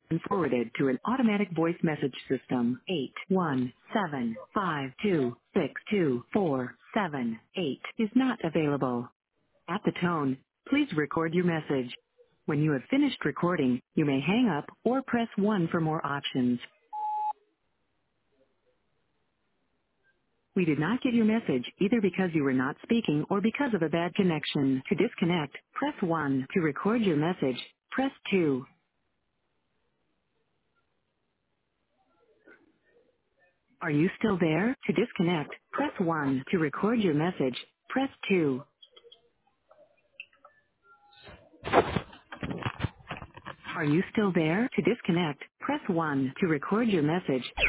and forwarded to an automatic voice message system. 81752624778 is not available. At the tone, please record your message. When you have finished recording, you may hang up or press 1 for more options. We did not get your message either because you were not speaking or because of a bad connection. To disconnect, press 1. To record your message, press 2. Are you still there? To disconnect, press 1. To record your message, press 2. Are you still there? To disconnect, press 1. To record your message,